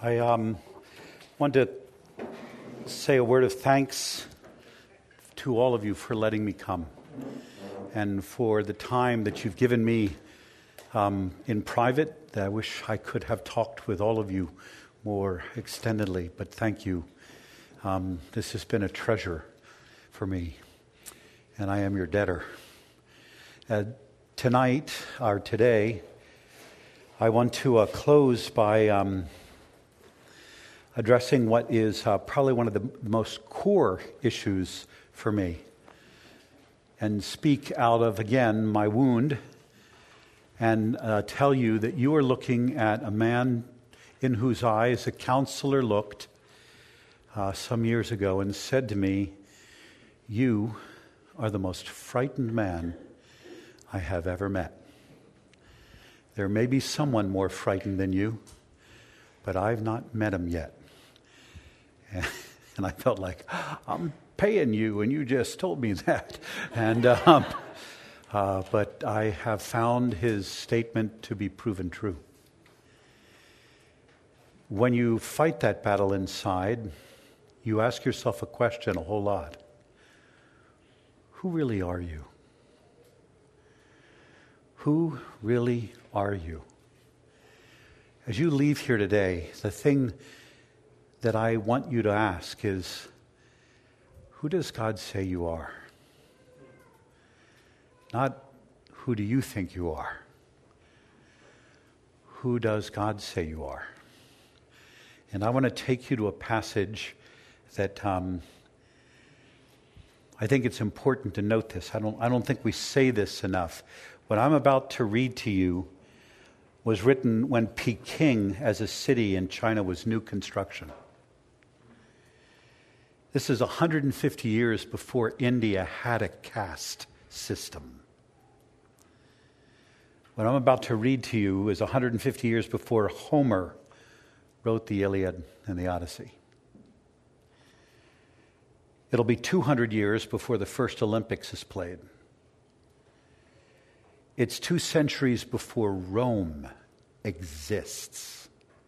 I want to say a word of thanks to all of you for letting me come and for the time that you've given me in private. I wish I could have talked with all of you more extendedly, but thank you. This has been a treasure for me, and I am your debtor. Today, I want to close by addressing what is probably one of the most core issues for me, and speak out of, again, my wound, and tell you that you are looking at a man in whose eyes a counselor looked some years ago and said to me, "You are the most frightened man I have ever met. There may be someone more frightened than you, but I've not met him yet." And I felt like, I'm paying you, and you just told me that. And but I have found his statement to be proven true. When you fight that battle inside, you ask yourself a question a whole lot. Who really are you? Who really are you? As you leave here today, the thing that I want you to ask is, who does God say you are? Not who do you think you are? Who does God say you are? And I want to take you to a passage that I think it's important to note this. I don't think we say this enough. What I'm about to read to you was written when Peking as a city in China was new construction. This is 150 years before India had a caste system. What I'm about to read to you is 150 years before Homer wrote the Iliad and the Odyssey. It'll be 200 years before the first Olympics is played. It's 2 centuries before Rome exists.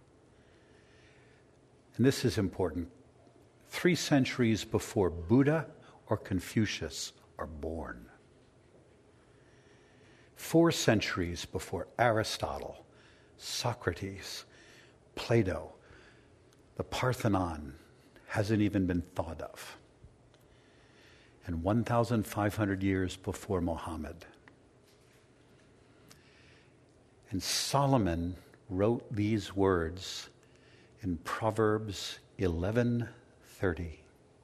And this is important. 3 centuries before Buddha or Confucius are born. 4 centuries before Aristotle, Socrates, Plato, the Parthenon hasn't even been thought of. And 1,500 years before Muhammad. And Solomon wrote these words in Proverbs 11:30.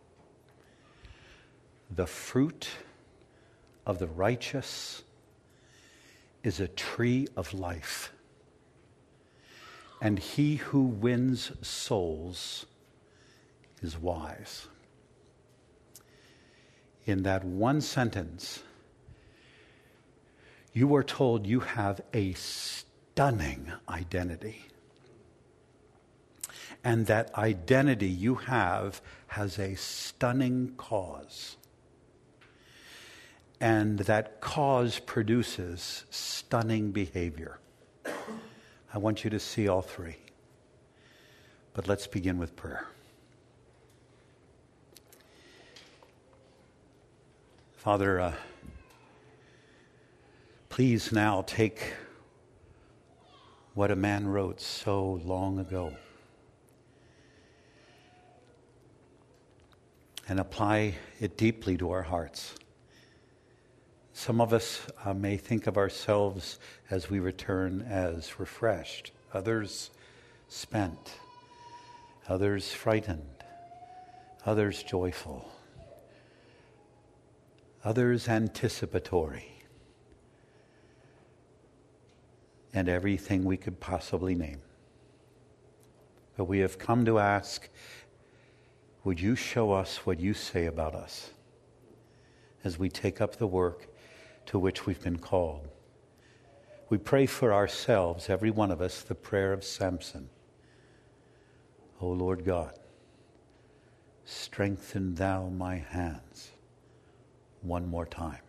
The fruit of the righteous is a tree of life, and he who wins souls is wise. In that one sentence, you are told you have a stunning identity. And that identity you have has a stunning cause. And that cause produces stunning behavior. I want you to see all 3. But let's begin with prayer. Father, please now take what a man wrote so long ago and apply it deeply to our hearts. Some of us may think of ourselves as we return as refreshed, others spent, others frightened, others joyful, others anticipatory, and everything we could possibly name. But we have come to ask, would you show us what you say about us as we take up the work to which we've been called? We pray for ourselves, every one of us, the prayer of Samson. O Lord God, strengthen thou my hands one more time.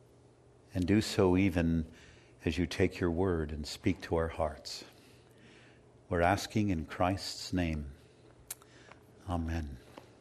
And do so even as you take your word and speak to our hearts. We're asking in Christ's name. Amen.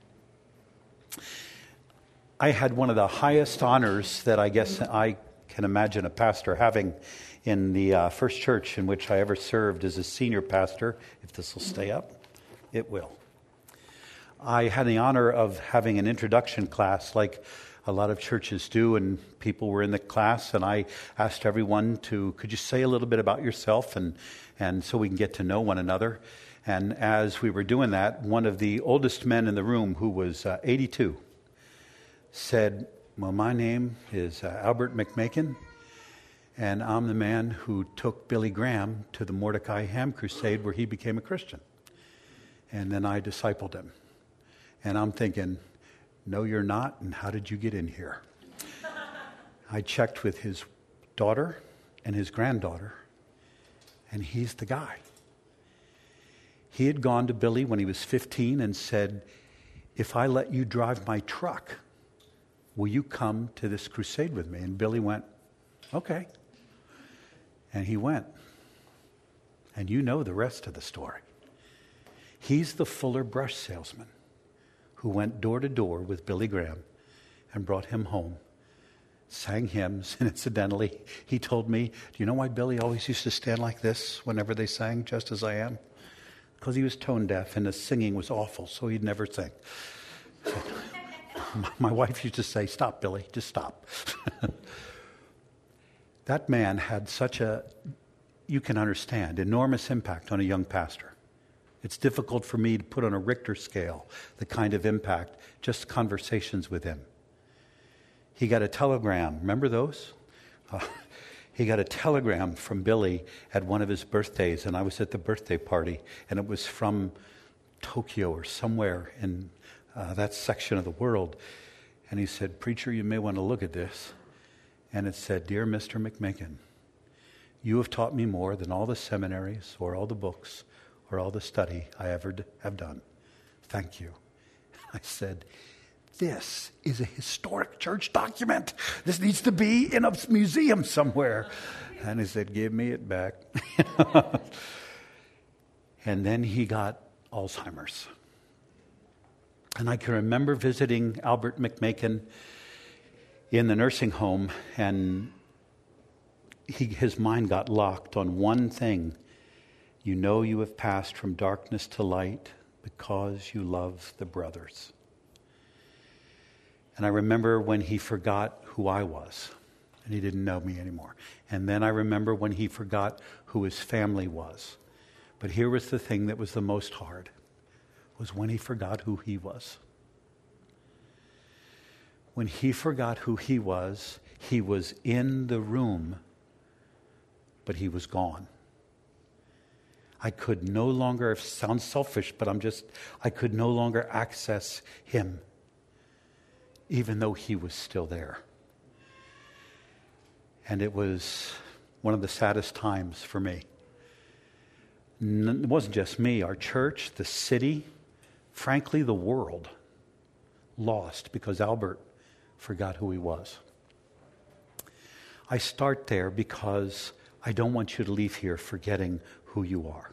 I had one of the highest honors that I guess I can imagine a pastor having in the first church in which I ever served as a senior pastor. If this will stay up, it will. I had the honor of having an introduction class like a lot of churches do, and people were in the class, and I asked everyone could you say a little bit about yourself, and so we can get to know one another. And as we were doing that, one of the oldest men in the room, who was 82, said, well, my name is Albert McMakin, and I'm the man who took Billy Graham to the Mordecai Ham Crusade where he became a Christian. And then I discipled him. And I'm thinking, no, you're not, and how did you get in here? I checked with his daughter and his granddaughter, and he's the guy. He had gone to Billy when he was 15 and said, if I let you drive my truck, will you come to this crusade with me? And Billy went, okay. And he went. And you know the rest of the story. He's the Fuller brush salesman who went door to door with Billy Graham and brought him home, sang hymns, and incidentally, he told me, do you know why Billy always used to stand like this whenever they sang Just As I Am? Because he was tone deaf and his singing was awful, so he'd never sing. My wife used to say, stop, Billy, just stop. That man had such a, you can understand, enormous impact on a young pastor. It's difficult for me to put on a Richter scale the kind of impact, just conversations with him. He got a telegram, remember those? He got a telegram from Billy at one of his birthdays, and I was at the birthday party, and it was from Tokyo or somewhere in that section of the world. And he said, preacher, you may want to look at this. And it said, dear Mr. McMakin, you have taught me more than all the seminaries or all the books or all the study I ever have done. Thank you. I said, this is a historic church document. This needs to be in a museum somewhere. And he said, give me it back. And then he got Alzheimer's. And I can remember visiting Albert McMakin in the nursing home, and his mind got locked on one thing. You know you have passed from darkness to light because you love the brothers. And I remember when he forgot who I was, and he didn't know me anymore. And then I remember when he forgot who his family was. But here was the thing that was the most hard, was when he forgot who he was. When he forgot who he was in the room, but he was gone. I could no longer, it sounds selfish, but I could no longer access him, even though he was still there. And it was one of the saddest times for me. It wasn't just me, our church, the city, frankly, the world lost because Albert forgot who he was. I start there because I don't want you to leave here forgetting who you are.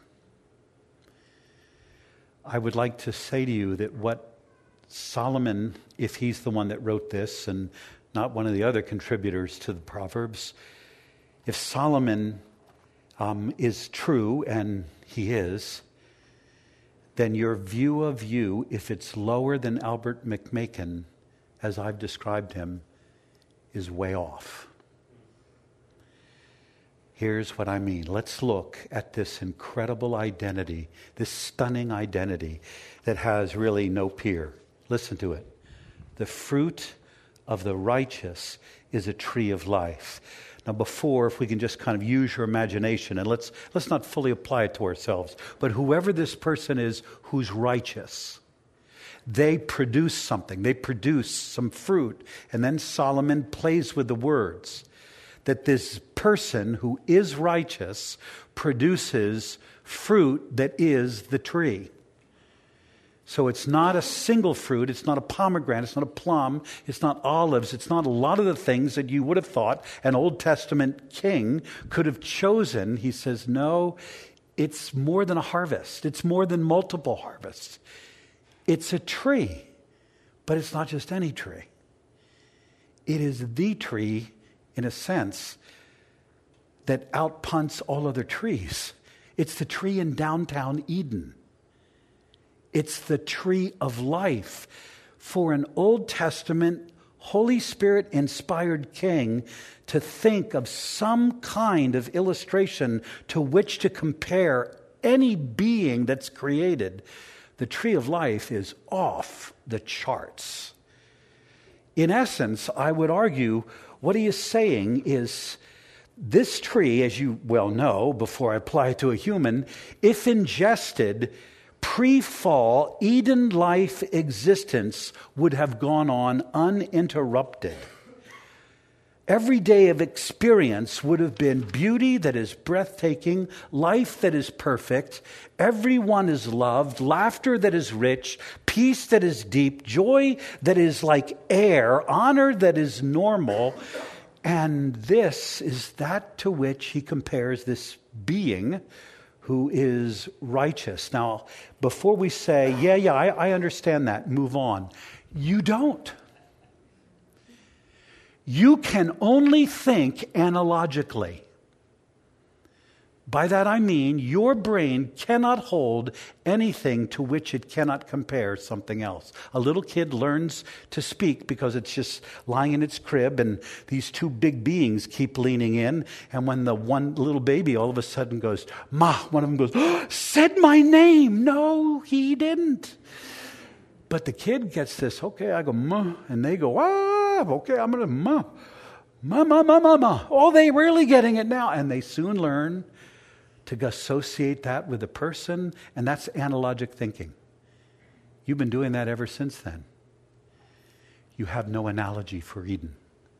I would like to say to you that what Solomon, if he's the one that wrote this and not one of the other contributors to the Proverbs, if Solomon is true, and he is, then your view of you, if it's lower than Albert McMakin, as I've described him, is way off. Here's what I mean. Let's look at this incredible identity, this stunning identity that has really no peer. Listen to it. The fruit of the righteous is a tree of life. Now before, if we can just kind of use your imagination, and let's not fully apply it to ourselves, but whoever this person is who's righteous, they produce something. They produce some fruit. And then Solomon plays with the words that this person who is righteous produces fruit that is the tree. So it's not a single fruit, it's not a pomegranate, it's not a plum, it's not olives, it's not a lot of the things that you would have thought an Old Testament king could have chosen. He says, no, It's more than a harvest. It's more than multiple harvests. It's a tree, but it's not just any tree. It is the tree, in a sense, that outpunts all other trees. It's the tree in downtown Eden. It's the tree of life. For an Old Testament, Holy Spirit-inspired king to think of some kind of illustration to which to compare any being that's created, the tree of life is off the charts. In essence, I would argue what he is saying is this tree, as you well know, before I apply it to a human, if ingested, pre-fall Eden life existence would have gone on uninterrupted. Every day of experience would have been beauty that is breathtaking, life that is perfect, everyone is loved, laughter that is rich, peace that is deep, joy that is like air, honor that is normal. And this is that to which he compares this being who is righteous. Now, before we say, I understand that, move on. You don't. You can only think analogically. By that I mean your brain cannot hold anything to which it cannot compare something else. A little kid learns to speak because it's just lying in its crib and these two big beings keep leaning in. And when the one little baby all of a sudden goes, Ma, one of them goes, oh, said my name. No, he didn't. But the kid gets this, okay, I go, Ma, and they go, okay, I'm going to, Ma. Oh, they really getting it now. And they soon learn to associate that with a person, and that's analogic thinking. You've been doing that ever since then. You have no analogy for Eden.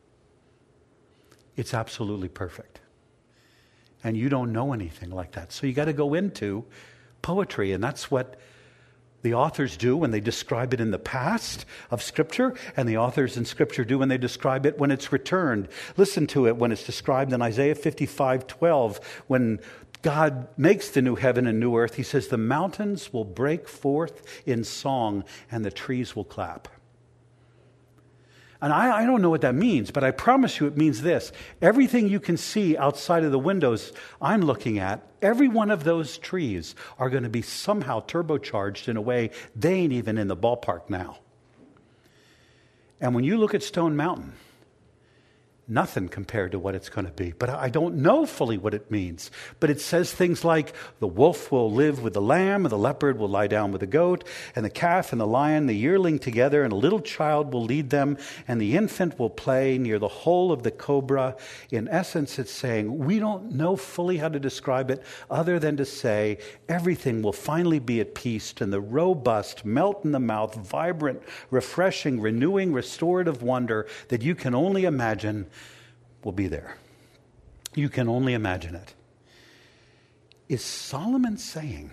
It's absolutely perfect. And you don't know anything like that. So you got to go into poetry, and that's what the authors do when they describe it in the past of Scripture, and the authors in Scripture do when they describe it when it's returned. Listen to it when it's described in Isaiah 55:12, when God makes the new heaven and new earth. He says, the mountains will break forth in song and the trees will clap. And I don't know what that means, but I promise you it means this. Everything you can see outside of the windows I'm looking at, every one of those trees are going to be somehow turbocharged in a way they ain't even in the ballpark now. And when you look at Stone Mountain, nothing compared to what it's going to be. But I don't know fully what it means. But it says things like, the wolf will live with the lamb, and the leopard will lie down with the goat, and the calf and the lion, the yearling together, and a little child will lead them, and the infant will play near the hole of the cobra. In essence, it's saying, we don't know fully how to describe it other than to say, everything will finally be at peace, and the robust, melt in the mouth, vibrant, refreshing, renewing, restorative wonder that you can only imagine will be there. You can only imagine it. Is Solomon saying,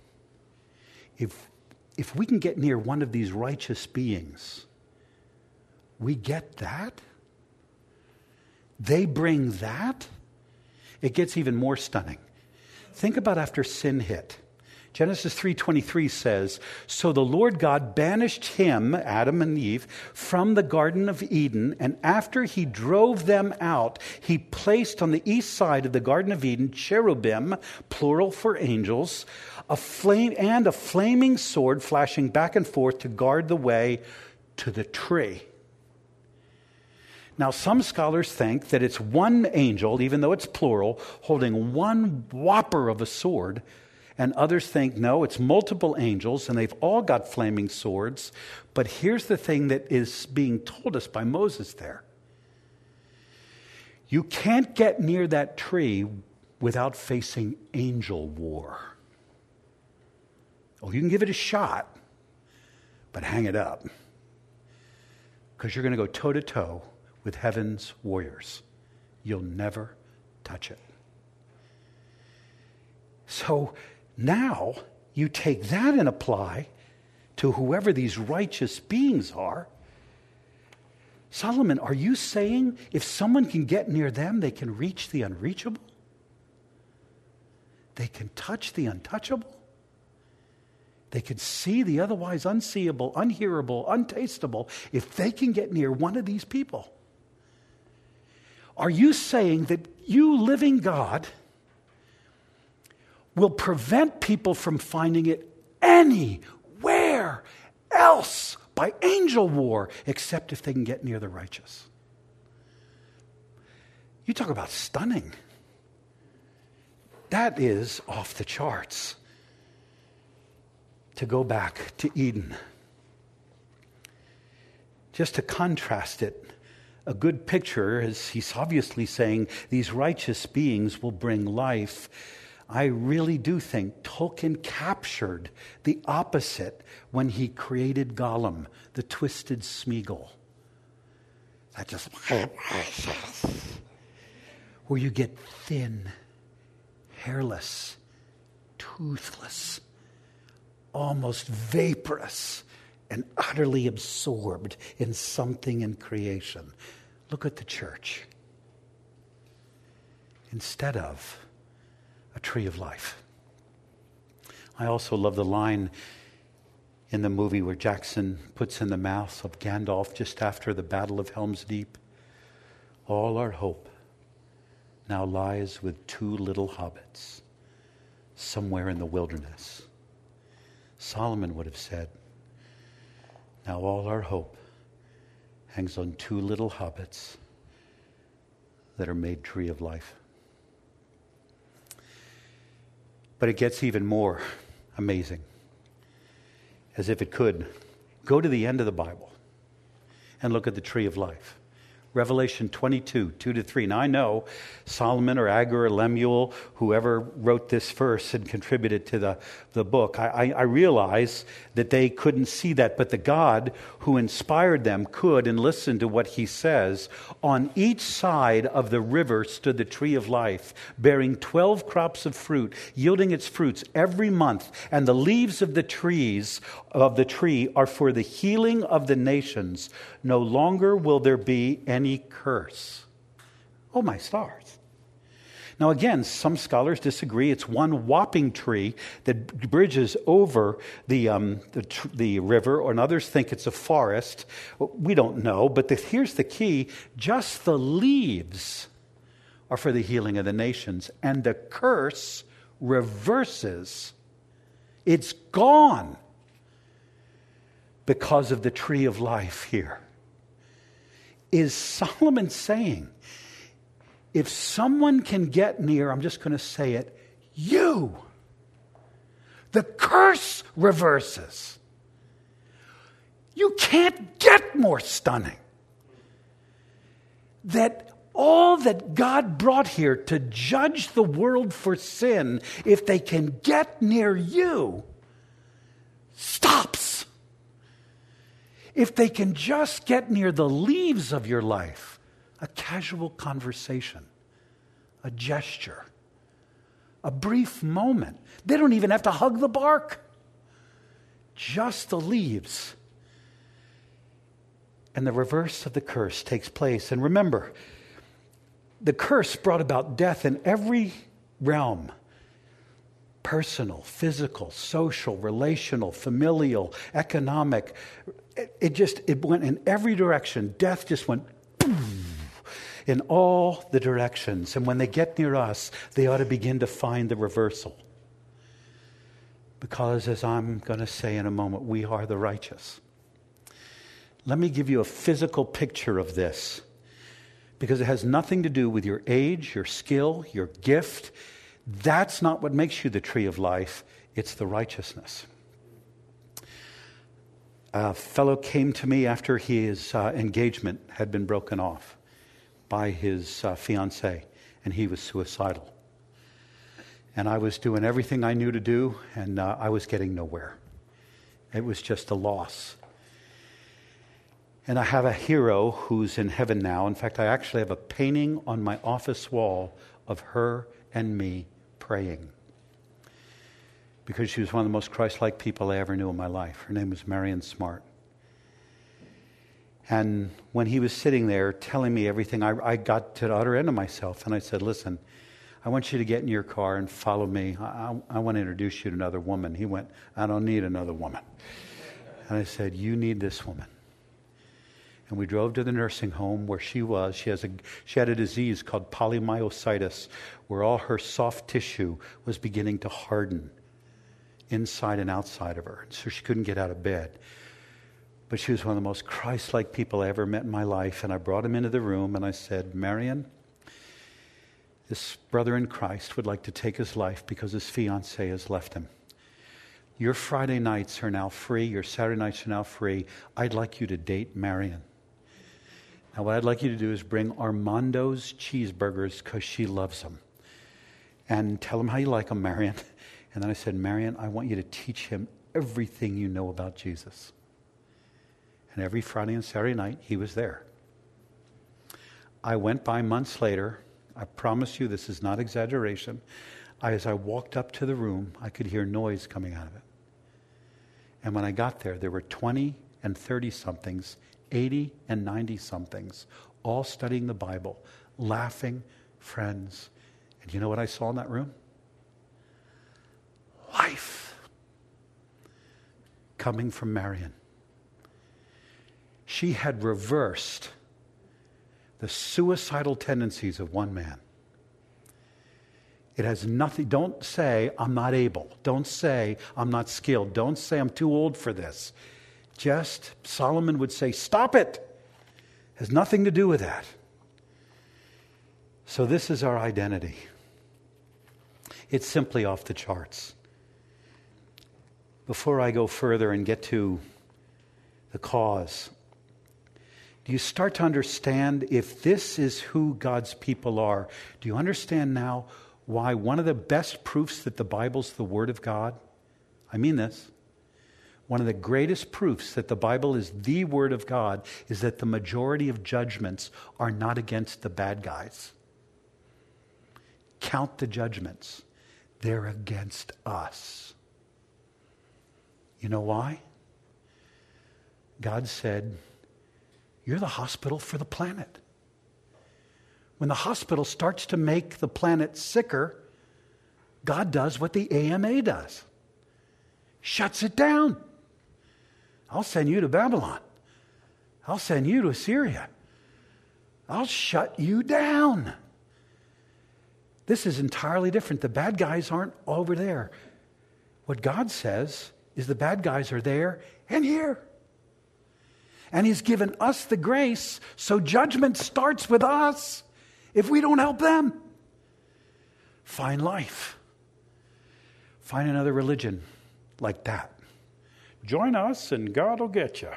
if we can get near one of these righteous beings, we get that? They bring that? It gets even more stunning. Think about after sin hit. Genesis 3:23 says, so the Lord God banished him, Adam and Eve, from the Garden of Eden, and after he drove them out, he placed on the east side of the Garden of Eden cherubim, plural for angels, a flaming sword flashing back and forth to guard the way to the tree. Now, some scholars think that it's one angel, even though it's plural, holding one whopper of a sword. And others think, no, it's multiple angels, and they've all got flaming swords. But here's the thing that is being told us by Moses there. You can't get near that tree without facing angel war. Oh, you can give it a shot, but hang it up. Because you're going to go toe-to-toe with heaven's warriors. You'll never touch it. So now you take that and apply to whoever these righteous beings are. Solomon, are you saying if someone can get near them, they can reach the unreachable? they can touch the untouchable. They can see the otherwise unseeable, unhearable, untasteable if they can get near one of these people. Are you saying that you, living God, will prevent people from finding it anywhere else by angel war except if they can get near the righteous? You talk about stunning. That is off the charts. To go back to Eden. Just to contrast it, a good picture is he's obviously saying these righteous beings will bring life. I really do think Tolkien captured the opposite when he created Gollum, the twisted Smeagol. That just where you get thin, hairless, toothless, almost vaporous, and utterly absorbed in something in creation. Look at the church. Instead of a tree of life. I also love the line in the movie where Jackson puts in the mouth of Gandalf just after the Battle of Helm's Deep. All our hope now lies with two little hobbits somewhere in the wilderness. Solomon would have said, now all our hope hangs on two little hobbits that are made tree of life. But it gets even more amazing. As if it could. Go to the end of the Bible and look at the tree of life. Revelation 22, 2-3. Now I know Solomon or Agur or Lemuel, whoever wrote this verse and contributed to the book, I realize that they couldn't see that, but the God who inspired them could, and listen to what he says. On each side of the river stood the tree of life, bearing 12 crops of fruit, yielding its fruits every month, and the leaves of the tree are for the healing of the nations. No longer will there be any curse. Oh, my stars. Now, again, some scholars disagree. It's one whopping tree that bridges over the river, and others think it's a forest. We don't know, but here's the key. Just the leaves are for the healing of the nations, and the curse reverses. It's gone because of the tree of life here. Is Solomon saying, if someone can get near, I'm just going to say it, you, the curse reverses. You can't get more stunning. That all that God brought here to judge the world for sin, if they can get near you, stops. If they can just get near the leaves of your life, a casual conversation, a gesture, a brief moment. They don't even have to hug the bark. Just the leaves. And the reverse of the curse takes place. And remember, the curse brought about death in every realm. Personal, physical, social, relational, familial, economic. It went in every direction. Death just went boom, in all the directions. And when they get near us, they ought to begin to find the reversal. Because as I'm going to say in a moment, we are the righteous. Let me give you a physical picture of this. Because it has nothing to do with your age, your skill, your gift. That's not what makes you the tree of life. It's the righteousness. A fellow came to me after his engagement had been broken off by his fiancée, and he was suicidal. And I was doing everything I knew to do, and I was getting nowhere. It was just a loss. And I have a hero who's in heaven now. In fact, I actually have a painting on my office wall of her and me praying. Because she was one of the most Christ-like people I ever knew in my life. Her name was Marion Smart. And when he was sitting there telling me everything, I got to the utter end of myself. And I said, listen, I want you to get in your car and follow me. I want to introduce you to another woman. He went, I don't need another woman. And I said, you need this woman. And we drove to the nursing home where she was. She had a disease called polymyositis, where all her soft tissue was beginning to harden inside and outside of her. So she couldn't get out of bed. But she was one of the most Christ-like people I ever met in my life. And I brought him into the room and I said, Marion, this brother in Christ would like to take his life because his fiancée has left him. Your Friday nights are now free. Your Saturday nights are now free. I'd like you to date Marion. Now, what I'd like you to do is bring Armando's cheeseburgers because she loves them. And tell him how you like them, Marion. And then I said, Marion, I want you to teach him everything you know about Jesus. And every Friday and Saturday night, he was there. I went by months later. I promise you this is not exaggeration. As I walked up to the room, I could hear noise coming out of it. And when I got there, there were 20 and 30-somethings, 80 and 90-somethings, all studying the Bible, laughing, friends. And you know what I saw in that room? Life coming from Marion. She had reversed the suicidal tendencies of one man. It has nothing. Don't say, I'm not able. Don't say, I'm not skilled. Don't say, I'm too old for this. Just, Solomon would say, stop it. It has nothing to do with that. So this is our identity. It's simply off the charts. Before I go further and get to the cause, do you start to understand if this is who God's people are? Do you understand now why one of the best proofs that the Bible's the Word of God? I mean this. One of the greatest proofs that the Bible is the Word of God is that the majority of judgments are not against the bad guys. Count the judgments. They're against us. You know why? God said, you're the hospital for the planet. When the hospital starts to make the planet sicker, God does what the AMA does. Shuts it down. I'll send you to Babylon. I'll send you to Assyria. I'll shut you down. This is entirely different. The bad guys aren't over there. What God says is the bad guys are there and here. And He's given us the grace, so judgment starts with us if we don't help them. Find life. Find another religion like that. Join us and God will get you.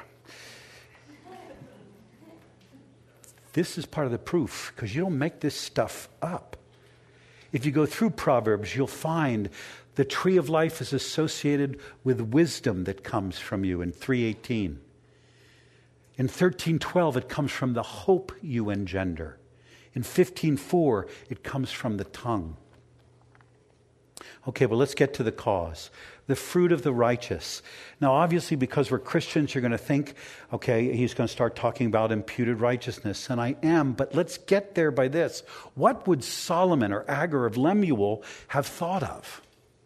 This is part of the proof, because you don't make this stuff up. If you go through Proverbs, you'll find the tree of life is associated with wisdom that comes from you in 3:18. In 13:12, it comes from the hope you engender. In 15:4, it comes from the tongue. Okay, well, let's get to the cause. The fruit of the righteous. Now, obviously, because we're Christians, you're going to think, okay, he's going to start talking about imputed righteousness. And I am, but let's get there by this. What would Solomon or Agur of Lemuel have thought of?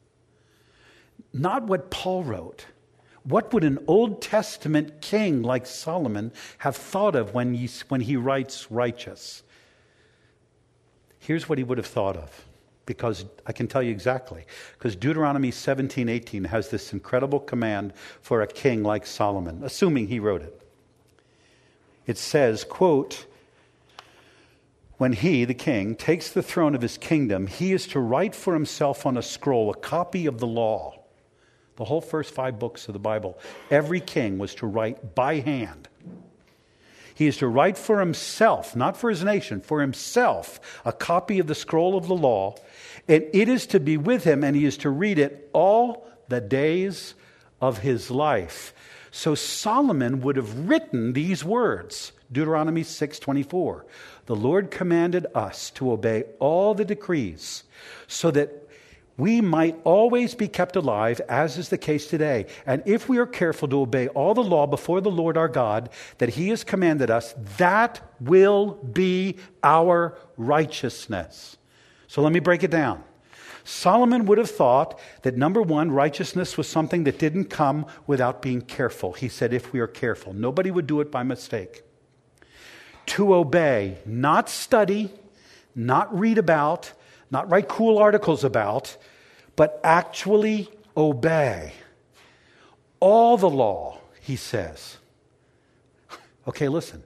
Not what Paul wrote. What would an Old Testament king like Solomon have thought of when he writes righteous? Here's what he would have thought of, because I can tell you exactly. Because Deuteronomy 17:18 has this incredible command for a king like Solomon, assuming he wrote it. It says, quote, when he, the king, takes the throne of his kingdom, he is to write for himself on a scroll a copy of the law. The whole first 5 books of the Bible, every king was to write by hand. He is to write for himself, not for his nation, for himself, a copy of the scroll of the law, and it is to be with him, and he is to read it all the days of his life. So Solomon would have written these words, Deuteronomy 6:24. The Lord commanded us to obey all the decrees so that we might always be kept alive, as is the case today. And if we are careful to obey all the law before the Lord our God that He has commanded us, that will be our righteousness. So let me break it down. Solomon would have thought that, number one, righteousness was something that didn't come without being careful. He said, if we are careful. Nobody would do it by mistake. To obey, not study, not read about, not write cool articles about, but actually obey. All the law, he says. Okay, listen.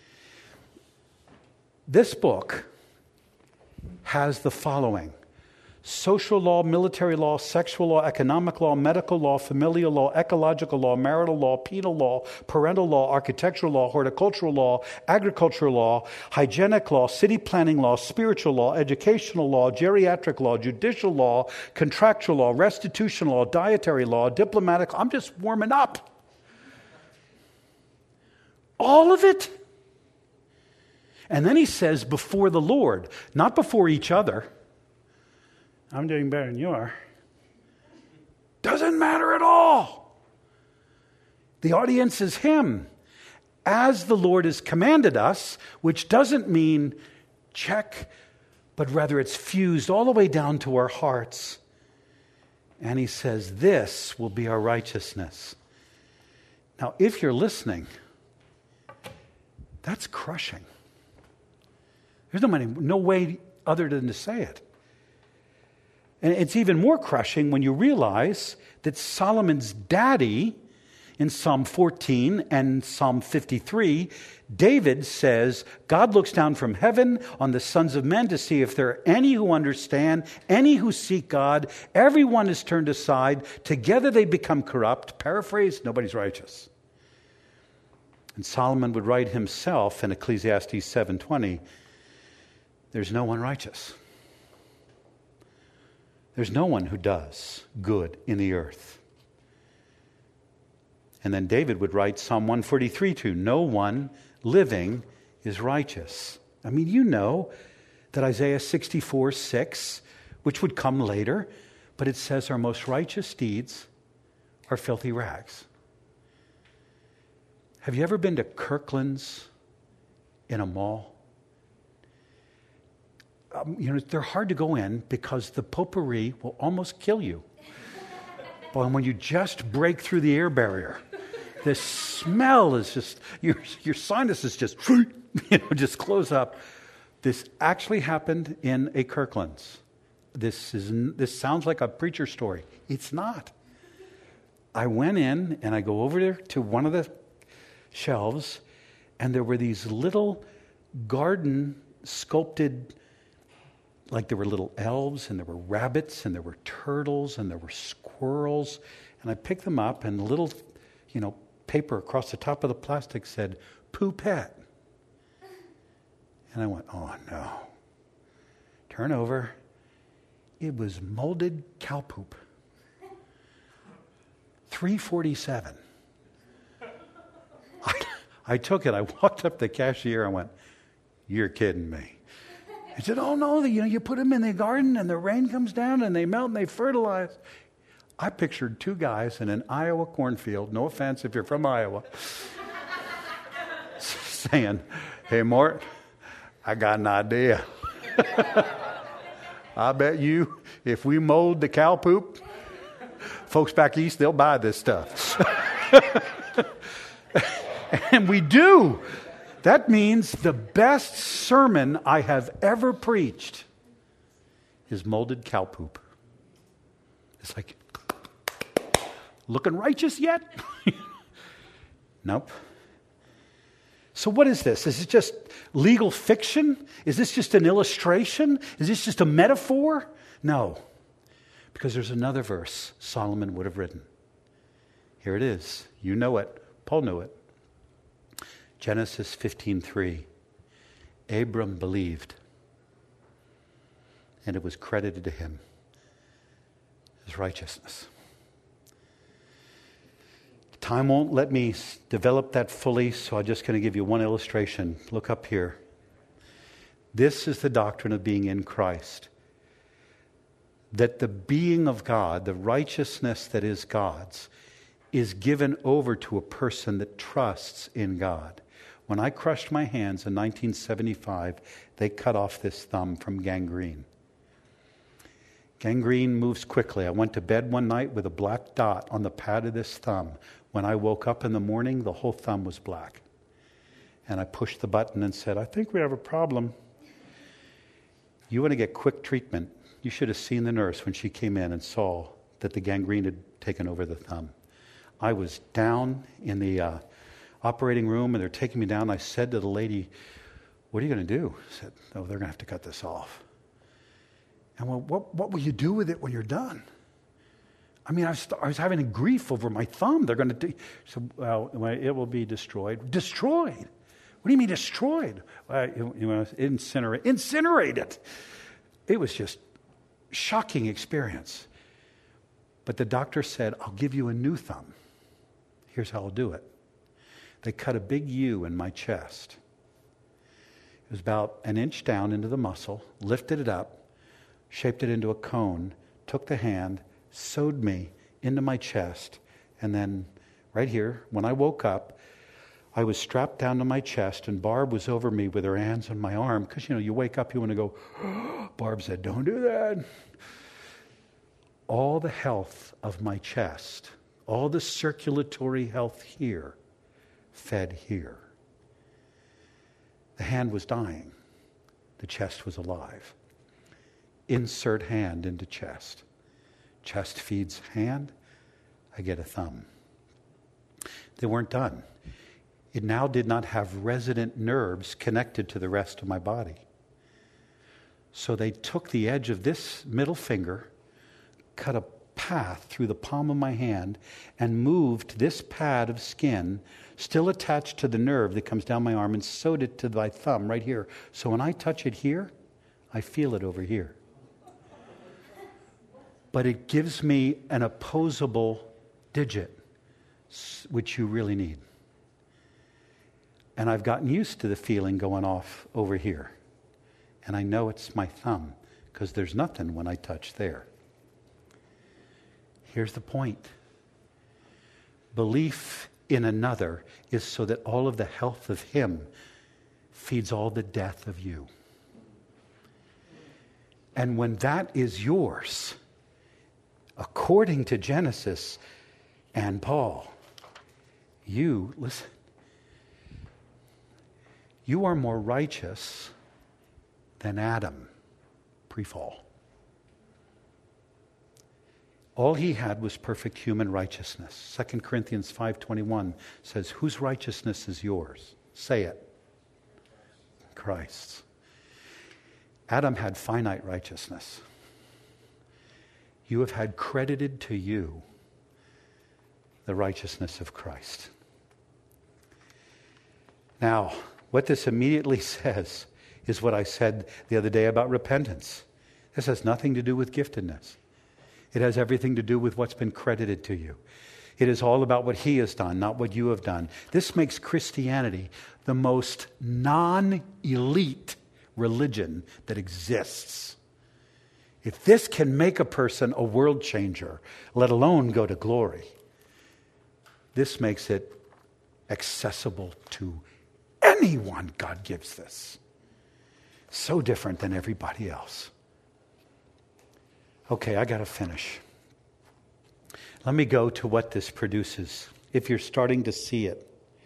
This book has the following: social law, military law, sexual law, economic law, medical law, familial law, ecological law, marital law, penal law, parental law, architectural law, horticultural law, agricultural law, hygienic law, city planning law, spiritual law, educational law, geriatric law, judicial law, contractual law, restitution law, dietary law, diplomatic. I'm just warming up. All of it. And then he says, before the Lord, not before each other. I'm doing better than you are. Doesn't matter at all. The audience is him. As the Lord has commanded us, which doesn't mean check, but rather it's fused all the way down to our hearts. And he says, this will be our righteousness. Now, if you're listening, that's crushing. There's no way other than to say it. And it's even more crushing when you realize that Solomon's daddy, in Psalm 14 and Psalm 53, David says, God looks down from heaven on the sons of men to see if there are any who understand, any who seek God. Everyone is turned aside. Together they become corrupt. Paraphrase, nobody's righteous. And Solomon would write himself in Ecclesiastes 7:20, there's no one righteous. There's no one who does good in the earth. And then David would write Psalm 143:2, no one living is righteous. I mean, you know that Isaiah 64:6, which would come later, but it says our most righteous deeds are filthy rags. Have you ever been to Kirkland's in a mall? They're hard to go in because the potpourri will almost kill you. But when you just break through the air barrier, the smell is just, your sinuses just close up. This actually happened in a Kirkland's. This sounds like a preacher story. It's not. I went in and I go over there to one of the shelves, and there were these little garden sculpted, like there were little elves, and there were rabbits, and there were turtles, and there were squirrels. And I picked them up, and the little, paper across the top of the plastic said, Poupette. And I went, oh no. Turn over. It was molded cow poop. $3.47. I took it. I walked up to the cashier. I went, you're kidding me. He said, oh no, you put them in the garden and the rain comes down and they melt and they fertilize. I pictured two guys in an Iowa cornfield, no offense if you're from Iowa, saying, hey Mort, I got an idea. I bet you if we mold the cow poop, folks back east, they'll buy this stuff. And we do. That means the best sermon I have ever preached is molded cow poop. It's like, looking righteous yet? Nope. So what is this? Is it just legal fiction? Is this just an illustration? Is this just a metaphor? No. Because there's another verse Solomon would have written. Here it is. You know it. Paul knew it. Genesis 15:3. Abram believed, and it was credited to him as righteousness. Time won't let me develop that fully, so I'm just going to give you one illustration. Look up here. This is the doctrine of being in Christ. That the being of God, the righteousness that is God's, is given over to a person that trusts in God. When I crushed my hands in 1975, they cut off this thumb from gangrene. Gangrene moves quickly. I went to bed one night with a black dot on the pad of this thumb. When I woke up in the morning, the whole thumb was black. And I pushed the button and said, I think we have a problem. You want to get quick treatment. You should have seen the nurse when she came in and saw that the gangrene had taken over the thumb. I was down in the operating room, and they're taking me down. I said to the lady, what are you going to do? I said, oh, they're going to have to cut this off. And well, what will you do with it when you're done? I mean, I was having a grief over my thumb. They're going to do. So, well, it will be destroyed. Destroyed? What do you mean destroyed? Incinerate. Incinerate it. It was just shocking experience. But the doctor said, I'll give you a new thumb. Here's how I'll do it. They cut a big U in my chest. It was about an inch down into the muscle, lifted it up, shaped it into a cone, took the hand, sewed me into my chest, and then right here, when I woke up, I was strapped down to my chest, and Barb was over me with her hands on my arm, because, you wake up, you want to go, Barb said, don't do that. All the health of my chest, all the circulatory health here, fed here. The hand was dying. The chest was alive. Insert hand into chest. Chest feeds hand. I get a thumb. They weren't done. It now did not have resident nerves connected to the rest of my body. So they took the edge of this middle finger, cut a path through the palm of my hand, and moved this pad of skin, still attached to the nerve that comes down my arm, and sewed it to my thumb right here. So when I touch it here, I feel it over here. But it gives me an opposable digit, which you really need. And I've gotten used to the feeling going off over here. And I know it's my thumb, because there's nothing when I touch there. Here's the point. Belief in another is so that all of the health of him feeds all the death of you. And when that is yours, according to Genesis and Paul, you are more righteous than Adam pre-fall. All he had was perfect human righteousness. 2 Corinthians 5:21 says, whose righteousness is yours? Say it. Christ's. Adam had finite righteousness. You have had credited to you the righteousness of Christ. Now, what this immediately says is what I said the other day about repentance. This has nothing to do with giftedness. It has everything to do with what's been credited to you. It is all about what he has done, not what you have done. This makes Christianity the most non-elite religion that exists. If this can make a person a world changer, let alone go to glory, this makes it accessible to anyone God gives this. So different than everybody else. Okay, I got to finish. Let me go to what this produces. If you're starting to see it.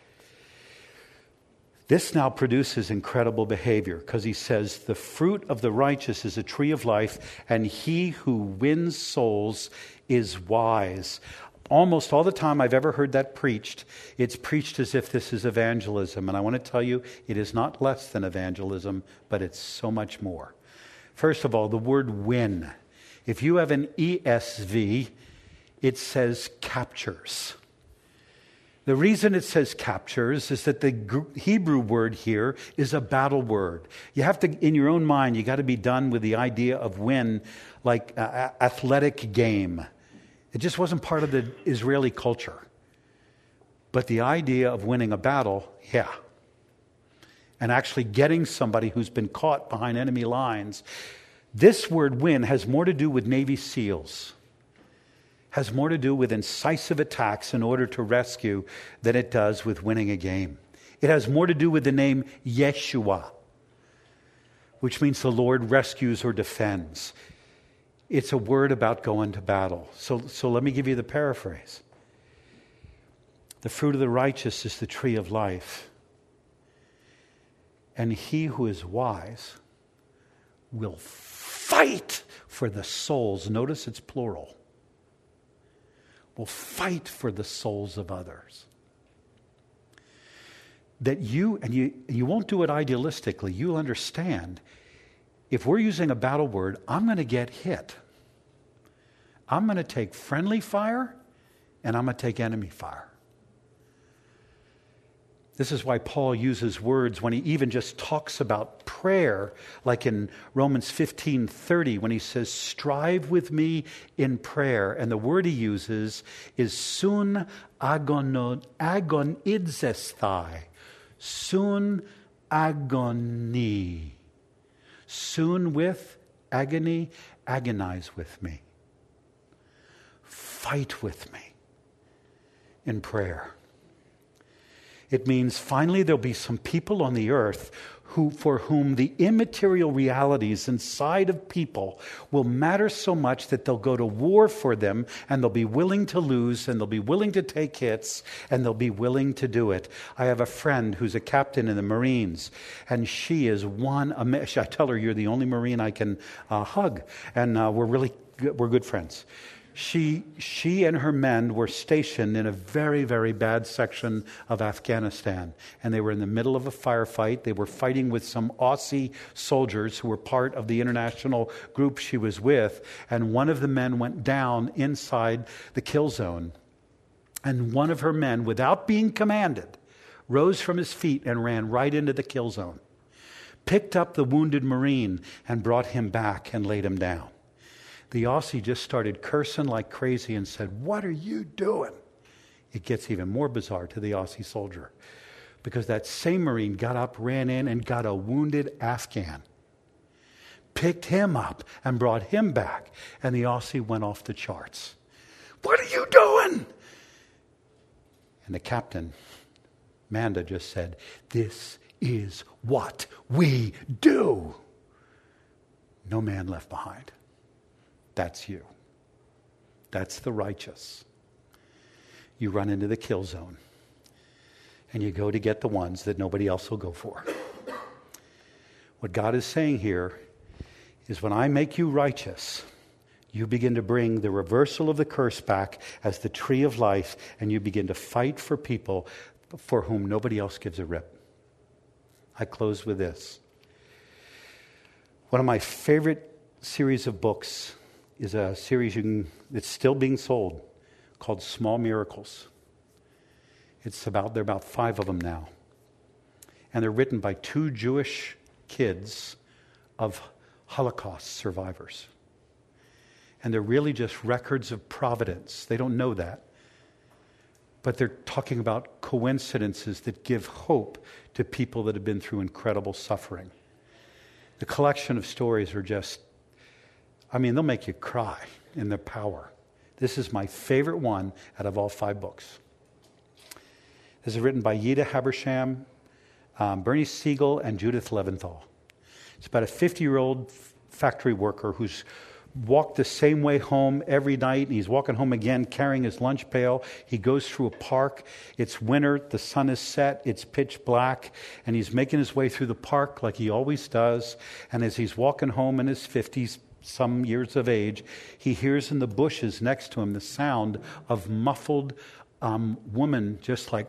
This now produces incredible behavior, because he says, the fruit of the righteous is a tree of life, and he who wins souls is wise. Almost all the time I've ever heard that preached, it's preached as if this is evangelism. And I want to tell you, it is not less than evangelism, but it's so much more. First of all, the word win. If you have an ESV, it says captures. The reason it says captures is that the Hebrew word here is a battle word. You have to, in your own mind, you got to be done with the idea of win, like athletic game. It just wasn't part of the Israeli culture. But the idea of winning a battle, yeah. And actually getting somebody who's been caught behind enemy lines. This word win has more to do with Navy SEALs. Has more to do with incisive attacks in order to rescue than it does with winning a game. It has more to do with the name Yeshua, which means the Lord rescues or defends. It's a word about going to battle. So let me give you the paraphrase. The fruit of the righteous is the tree of life. And he who is wise will fight for the souls. Notice it's plural. Will fight for the souls of others. That you won't do it idealistically. You'll understand. If we're using a battle word, I'm going to get hit. I'm going to take friendly fire and I'm going to take enemy fire. This is why Paul uses words when he even just talks about prayer, like in Romans 15:30, when he says, strive with me in prayer. And the word he uses is sun agonidzesthai. Sun agoni. Soon with agony, agonize with me. Fight with me in prayer. It means finally there'll be some people on the earth for whom the immaterial realities inside of people will matter so much that they'll go to war for them, and they'll be willing to lose, and they'll be willing to take hits, and they'll be willing to do it. I have a friend who's a captain in the Marines, and she is I tell her, you're the only Marine I can hug, and we're good friends. She and her men were stationed in a very, very bad section of Afghanistan. And they were in the middle of a firefight. They were fighting with some Aussie soldiers who were part of the international group she was with. And one of the men went down inside the kill zone. And one of her men, without being commanded, rose from his feet and ran right into the kill zone. Picked up the wounded Marine and brought him back and laid him down. The Aussie just started cursing like crazy and said, "What are you doing?" It gets even more bizarre to the Aussie soldier, because that same Marine got up, ran in, and got a wounded Afghan. Picked him up and brought him back, and the Aussie went off the charts. "What are you doing?" And the captain, Manda, just said, "This is what we do." No man left behind. That's you. That's the righteous. You run into the kill zone, and you go to get the ones that nobody else will go for. What God is saying here is, when I make you righteous, you begin to bring the reversal of the curse back as the tree of life, and you begin to fight for people for whom nobody else gives a rip. I close with this. One of my favorite series of books is a series that's still being sold called Small Miracles. There are about 5 of them now. And they're written by 2 Jewish kids of Holocaust survivors. And they're really just records of providence. They don't know that. But they're talking about coincidences that give hope to people that have been through incredible suffering. The collection of stories are just, they'll make you cry in their power. This is my favorite one out of all 5 books. This is written by Yida Habersham, Bernie Siegel, and Judith Leventhal. It's about a 50-year-old factory worker who's walked the same way home every night, and he's walking home again carrying his lunch pail. He goes through a park. It's winter. The sun is set. It's pitch black. And he's making his way through the park like he always does. And as he's walking home in his 50s, some years of age, he hears in the bushes next to him the sound of muffled woman, just like,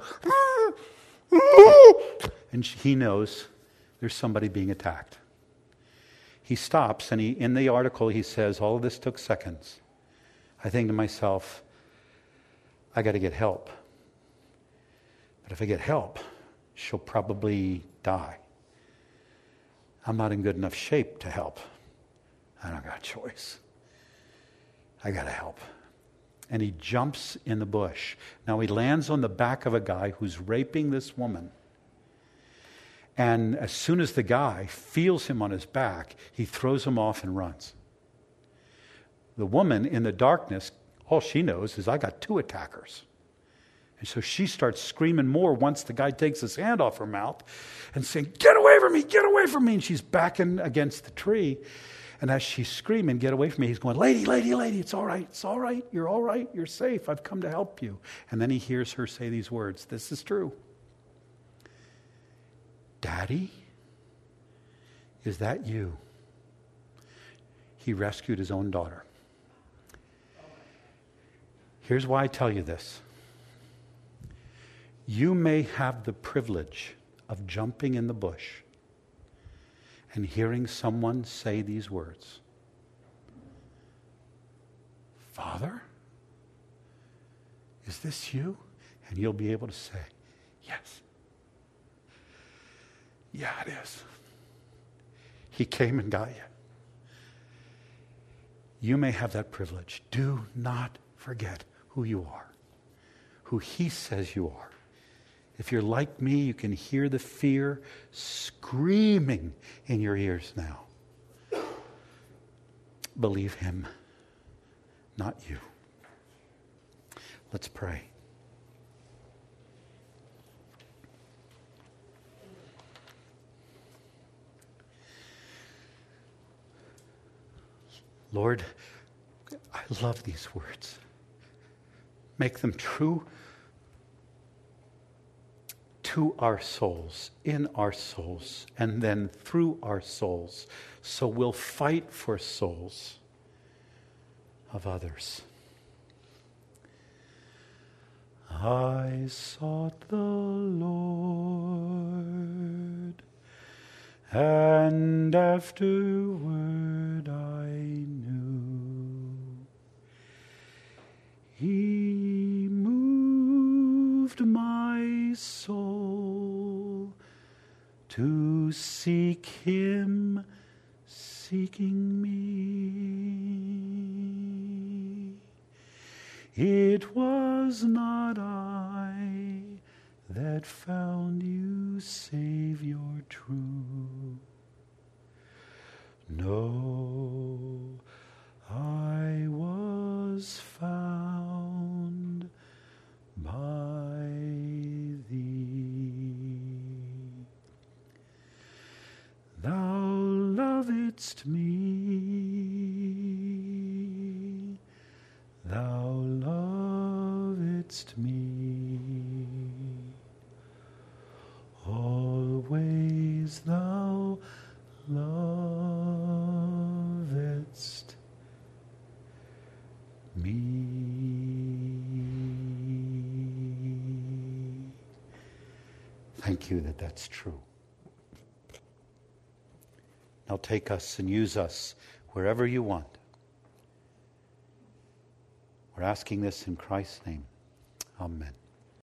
and he knows there's somebody being attacked. He stops, and in the article he says, all of this took seconds. I think to myself, I got to get help. But if I get help, she'll probably die. I'm not in good enough shape to help. I don't got a choice. I got to help. And he jumps in the bush. Now he lands on the back of a guy who's raping this woman. And as soon as the guy feels him on his back, he throws him off and runs. The woman in the darkness, all she knows is, I got 2 attackers. And so she starts screaming more once the guy takes his hand off her mouth and saying, "Get away from me, get away from me." And she's backing against the tree. And as she's screaming, get away from me, he's going, lady, lady, lady, it's all right, you're safe, I've come to help you. And then he hears her say these words, this is true. Daddy, is that you? He rescued his own daughter. Here's why I tell you this. You may have the privilege of jumping in the bush and hearing someone say these words. Father, is this you? And you'll be able to say, yes. Yeah, it is. He came and got you. You may have that privilege. Do not forget who you are, who he says you are. If you're like me, you can hear the fear screaming in your ears now. Believe him, not you. Let's pray. Lord, I love these words. Make them true to our souls, in our souls, and then through our souls. So we'll fight for souls of others. I sought the Lord, and afterward I knew he moved my soul to seek him, seeking me. It was not I that found you, Savior true. No, I was found by thee. Thou lovedst me, thou lovedst me, always thou lovedst me. Thank you that that's true. Now take us and use us wherever you want. We're asking this in Christ's name. Amen.